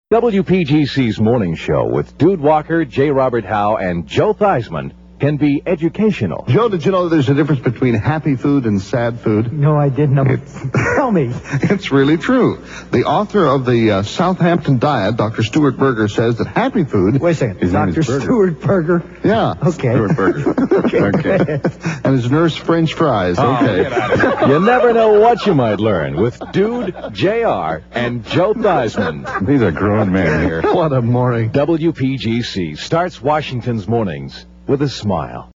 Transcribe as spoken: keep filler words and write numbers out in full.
W P G C's morning show with Dude Walker, J. Robert Howe, and Joe Theismann can be educational. Joe, did you know there's a difference between happy food and sad food? No, I didn't. Tell me. It's really true. The author of the uh, Southampton Diet, Doctor Stuart Berger, says that happy food... Wait a second. His name Doctor is Berger. Stuart Berger? Yeah. Okay. Stuart Berger. Okay. Okay. And his nurse French fries. Oh, okay. get out of here. You never know what you might learn with Dude, J R, and Joe Theismann. These are grown men here. What a morning. W P G C starts Washington's mornings with a smile.